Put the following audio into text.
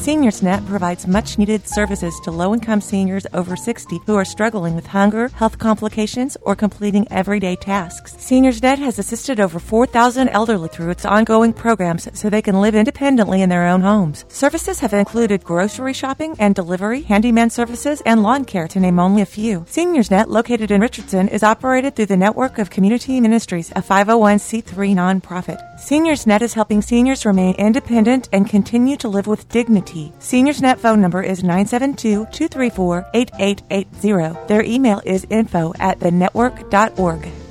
SeniorsNet provides much-needed services to low-income seniors over 60 who are struggling with hunger, health complications, or completing everyday tasks. SeniorsNet has assisted over 4,000 elderly through its ongoing programs so they can live independently in their own homes. Services have included grocery shopping and delivery, handyman services, and lawn care, to name only a few. SeniorsNet, located in Richardson, is operated through the Network of Community Ministries, a 501c3 nonprofit. SeniorsNet is helping seniors remain independent and continue to live with dignity. SeniorsNet phone number is 972-234-8880. Their email is info@thenetwork.org.